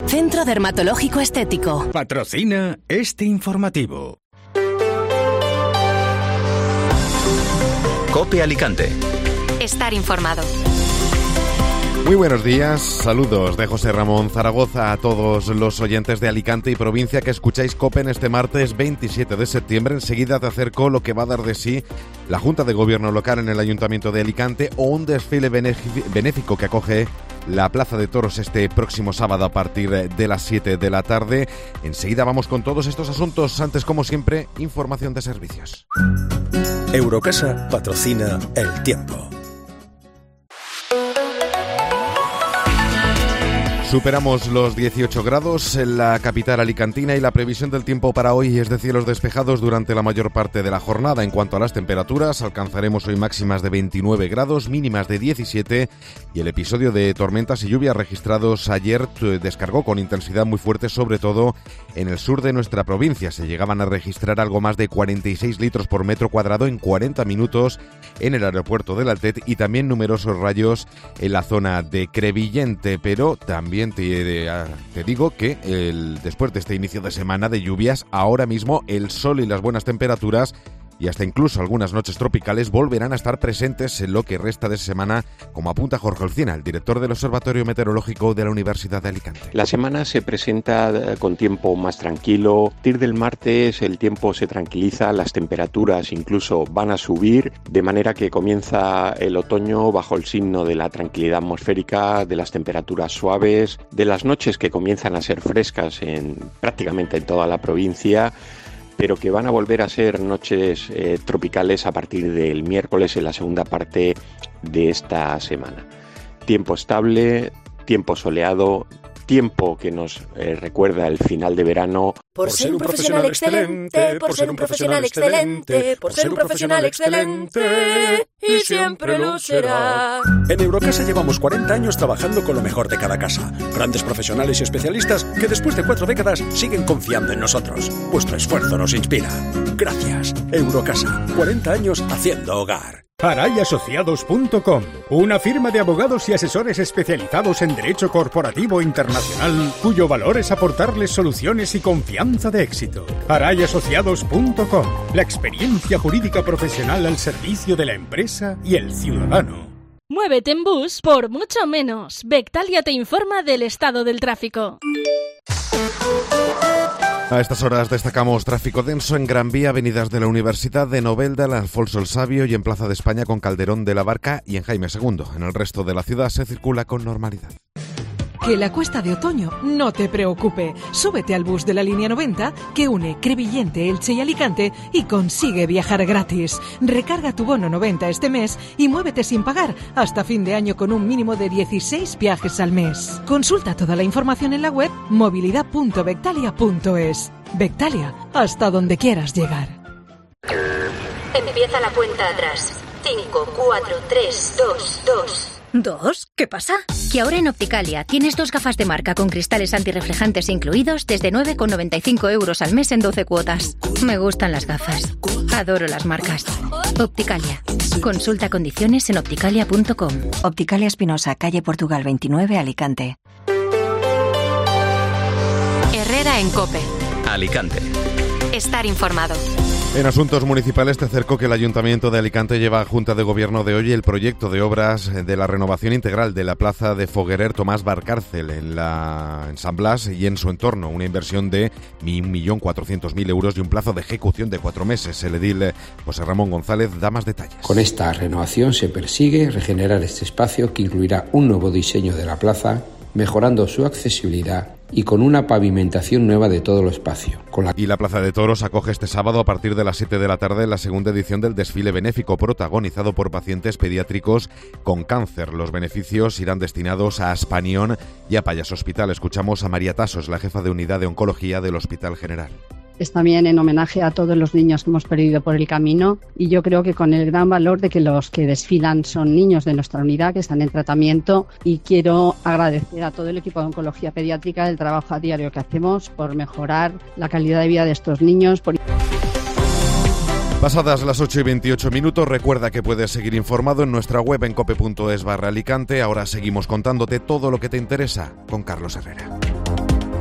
Centro Dermatológico Estético. Patrocina este informativo. COPE Alicante. Estar informado. Muy buenos días, saludos de José Ramón Zaragoza a todos los oyentes de Alicante y provincia que escucháis COPE en este martes 27 de septiembre. Enseguida te acerco lo que va a dar de sí la Junta de Gobierno local en el Ayuntamiento de Alicante o un desfile benéfico que acoge la Plaza de Toros este próximo sábado a partir de las 7 de la tarde. Enseguida vamos con todos estos asuntos. Antes, como siempre, información de servicios. Eurocasa patrocina El Tiempo. Superamos los 18 grados en la capital alicantina y la previsión del tiempo para hoy es de cielos despejados durante la mayor parte de la jornada. En cuanto a las temperaturas, alcanzaremos hoy máximas de 29 grados, mínimas de 17 y el episodio de tormentas y lluvias registrados ayer descargó con intensidad muy fuerte, sobre todo en el sur de nuestra provincia. Se llegaban a registrar algo más de 46 litros por metro cuadrado en 40 minutos en el aeropuerto del Altet y también numerosos rayos en la zona de Crevillente, pero también te digo que después de este inicio de semana de lluvias, ahora mismo el sol y las buenas temperaturas y hasta incluso algunas noches tropicales volverán a estar presentes en lo que resta de semana, como apunta Jorge Olcina, el director del Observatorio Meteorológico de la Universidad de Alicante. La semana se presenta con tiempo más tranquilo. A partir del martes el tiempo se tranquiliza, las temperaturas incluso van a subir, de manera que comienza el otoño bajo el signo de la tranquilidad atmosférica, de las temperaturas suaves, de las noches que comienzan a ser frescas prácticamente en toda la provincia, pero que van a volver a ser noches tropicales a partir del miércoles en la segunda parte de esta semana. Tiempo estable, tiempo soleado, tiempo que nos recuerda el final de verano. Por ser un profesional excelente, por ser un profesional excelente, por ser un profesional excelente, y siempre lo será. En Eurocasa llevamos 40 años trabajando con lo mejor de cada casa. Grandes profesionales y especialistas que después de 4 décadas siguen confiando en nosotros. Vuestro esfuerzo nos inspira. Gracias. Eurocasa, 40 años haciendo hogar. Arayasociados.com, una firma de abogados y asesores especializados en derecho corporativo internacional, cuyo valor es aportarles soluciones y confianza de éxito. Arayasociados.com, la experiencia jurídica profesional al servicio de la empresa y el ciudadano. Muévete en bus por mucho menos. Bectalia te informa del estado del tráfico. A estas horas destacamos tráfico denso en Gran Vía, avenidas de la Universidad, de Novelda, Alfonso el Sabio y en Plaza de España con Calderón de la Barca y en Jaime II. En el resto de la ciudad se circula con normalidad. Que la cuesta de otoño no te preocupe. Súbete al bus de la línea 90 que une Crevillente, Elche y Alicante y consigue viajar gratis. Recarga tu bono 90 este mes y muévete sin pagar hasta fin de año con un mínimo de 16 viajes al mes. Consulta toda la información en la web movilidad.bectalia.es. Bectalia, hasta donde quieras llegar. Empieza la cuenta atrás. 5, 4, 3, 2, 2. ¿2? ¿Qué pasa? Que ahora en Opticalia tienes 2 gafas de marca con cristales antirreflejantes incluidos desde 9,95 € al mes en 12 cuotas. Me gustan las gafas. Adoro las marcas. Opticalia. Consulta condiciones en opticalia.com. Opticalia Espinosa, calle Portugal 29, Alicante. Herrera en COPE. Alicante. Estar informado. En asuntos municipales te acerco que el Ayuntamiento de Alicante lleva a Junta de Gobierno de hoy el proyecto de obras de la renovación integral de la plaza de Foguerer Tomás Barcárcel en San Blas y en su entorno, una inversión de 1.400.000 euros y un plazo de ejecución de 4 meses. El edil José Ramón González da más detalles. Con esta renovación se persigue regenerar este espacio que incluirá un nuevo diseño de la plaza, mejorando su accesibilidad y con una pavimentación nueva de todo el espacio. Y la Plaza de Toros acoge este sábado a partir de las 7 de la tarde la segunda edición del desfile benéfico protagonizado por pacientes pediátricos con cáncer. Los beneficios irán destinados a Aspanión y a Payas Hospital. Escuchamos a María Tasos, la jefa de unidad de oncología del Hospital General. Es también en homenaje a todos los niños que hemos perdido por el camino y yo creo que con el gran valor de que los que desfilan son niños de nuestra unidad que están en tratamiento, y quiero agradecer a todo el equipo de oncología pediátrica el trabajo a diario que hacemos por mejorar la calidad de vida de estos niños. Pasadas las 8:28, recuerda que puedes seguir informado en nuestra web en cope.es/Alicante. Ahora seguimos contándote todo lo que te interesa con Carlos Herrera.